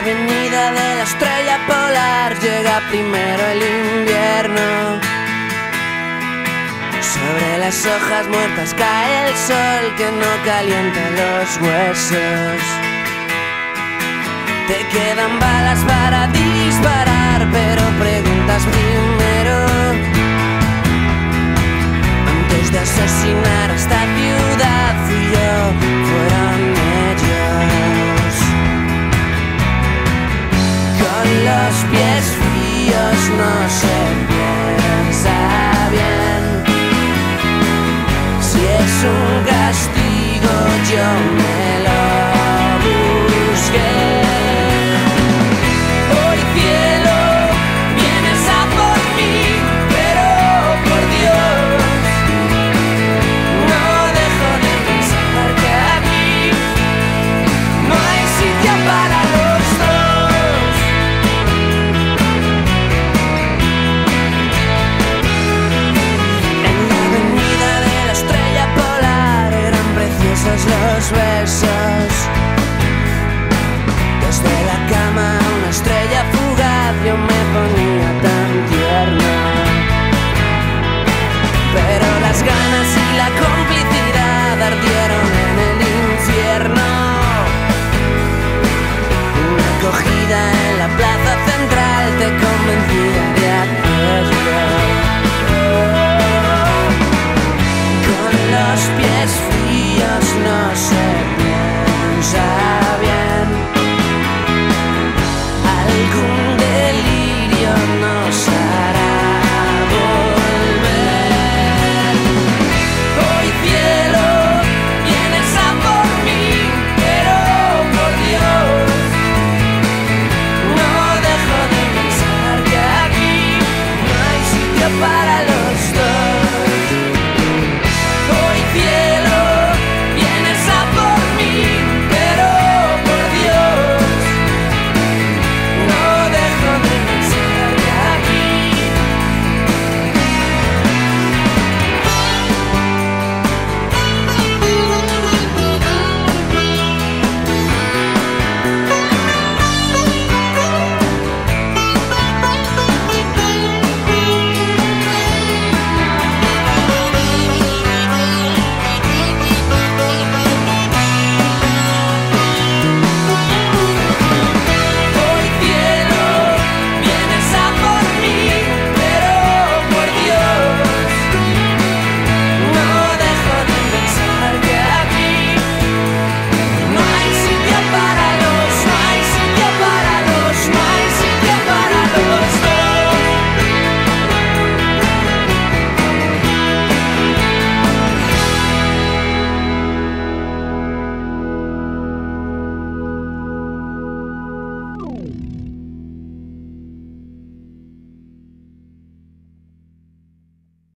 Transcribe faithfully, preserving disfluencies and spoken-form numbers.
avenida de la estrella polar llega primero el invierno. Sobre las hojas muertas cae el sol que no calienta los huesos. Te quedan balas para disparar, pero preguntas primero. Antes de asesinar a esta ciudad fui yo, fueron ellos. Con los pies fríos no se piensa bien. Si es un castigo yo